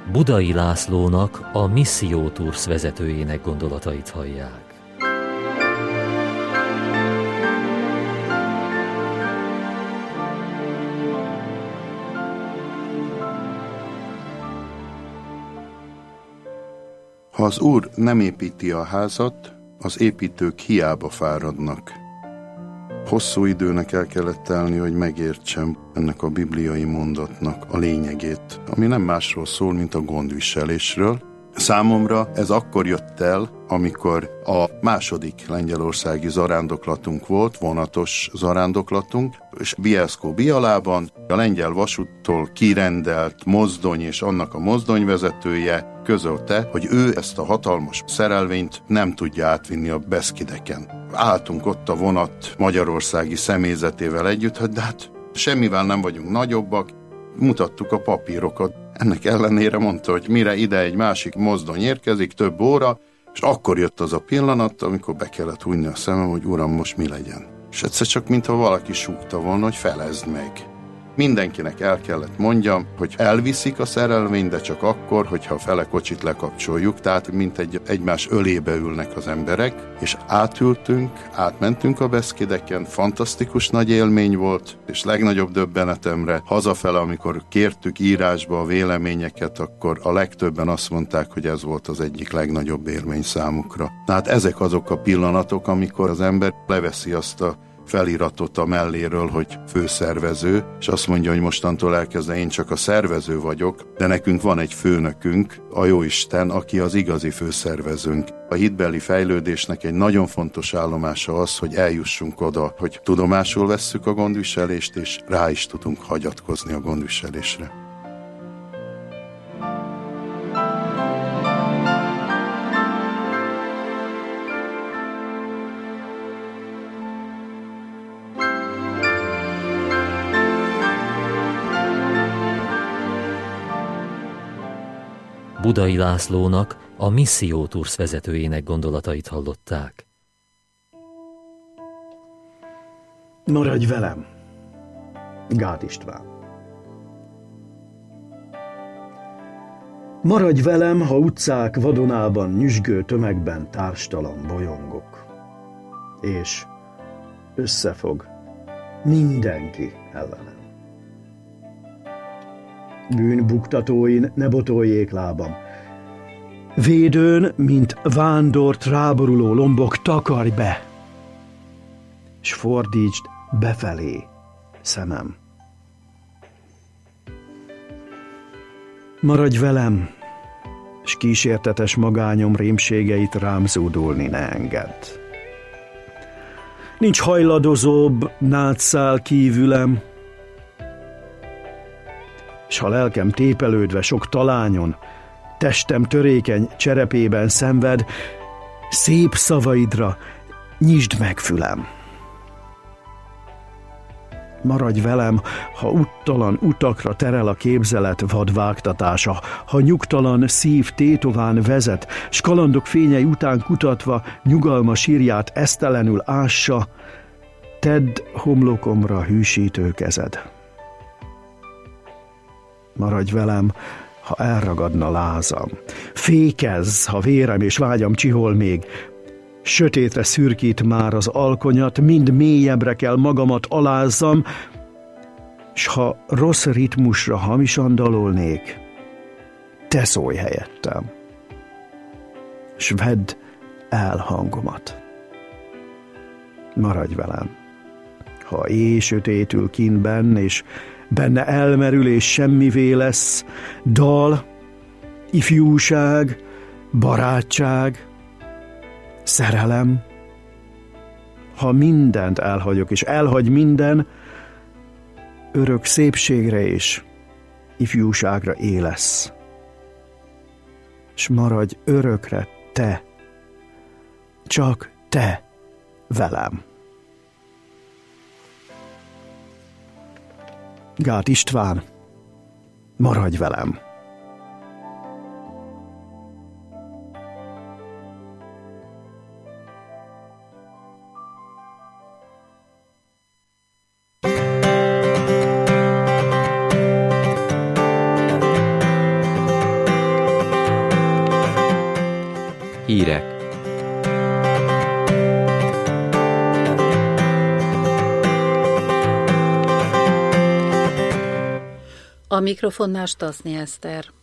Budai Lászlónak, a Misszió Tours vezetőjének gondolatait hallják. Ha az Úr nem építi a házat, az építők hiába fáradnak. Hosszú időnek el kellett telni, hogy megértsem ennek a bibliai mondatnak a lényegét, ami nem másról szól, mint a gondviselésről. Számomra ez akkor jött el, amikor a második lengyelországi zarándoklatunk volt, vonatos zarándoklatunk, és Bielsko-Bialában a lengyel vasúttól kirendelt mozdony és annak a mozdonyvezetője közölte, hogy ő ezt a hatalmas szerelvényt nem tudja átvinni a Beszkideken. Álltunk ott a vonat magyarországi személyzetével együtt, de hát semmivel nem vagyunk nagyobbak, mutattuk a papírokat. Ennek ellenére mondta, hogy mire ide egy másik mozdony érkezik, több óra, és akkor jött az a pillanat, amikor be kellett hújni a szemem, hogy uram, most mi legyen. És egyszer csak, mintha valaki súgta volna, hogy felezd meg. Mindenkinek el kellett mondjam, hogy elviszik a szerelvényt, de csak akkor, hogyha a fele kocsit lekapcsoljuk, tehát mint egymás ölébe ülnek az emberek, és átmentünk a Beszkideken, fantasztikus nagy élmény volt, és legnagyobb döbbenetemre hazafele, amikor kértük írásba a véleményeket, akkor a legtöbben azt mondták, hogy ez volt az egyik legnagyobb élmény számukra. Tehát ezek azok a pillanatok, amikor az ember leveszi azt a feliratot a melléről, hogy főszervező, és azt mondja, hogy mostantól elkezdve én csak a szervező vagyok, de nekünk van egy főnökünk, a Jóisten, aki az igazi főszervezőnk. A hitbeli fejlődésnek egy nagyon fontos állomása az, hogy eljussunk oda, hogy tudomásul vesszük a gondviselést, és rá is tudunk hagyatkozni a gondviselésre. Budai Lászlónak, a Misszió Tours vezetőjének gondolatait hallották. Maradj velem! Gát István. Maradj velem, ha utcák vadonában, nyüzsgő tömegben társtalan bolyongok. És összefog mindenki ellenem. Bűnbuktatóin ne botoljék lábam. Védőn, mint vándort ráboruló lombok, takarj be, s fordítsd befelé szemem. Maradj velem, s kísértetes magányom rémségeit rám zúdulni ne engedd. Nincs hajladozóbb nátszál kívülem, s ha lelkem tépelődve sok talányon, testem törékeny cserepében szenved, szép szavaidra nyisd meg fülem. Maradj velem, ha úttalan utakra terel a képzelet vadvágtatása, ha nyugtalan szív tétován vezet, s kalandok fényei után kutatva nyugalma sírját esztelenül ássa, tedd homlokomra hűsítő kezed. Maradj velem, ha elragadna lázam. Fékezz, ha vérem és vágyam csihol még. Sötétre szürkít már az alkonyat, mind mélyebbre kell magamat alázzam, s ha rossz ritmusra hamisan dalolnék, te szólj helyettem, s vedd el hangomat. Maradj velem, ha éj sötétül kínben, és benne elmerül és semmivé lesz, dal, ifjúság, barátság, szerelem. Ha mindent elhagyok, és elhagy minden, örök szépségre és ifjúságra élesz. S maradj örökre te, csak te velem. Gát István, maradj velem! hírek. A mikrofonnál Stasznyi Eszter.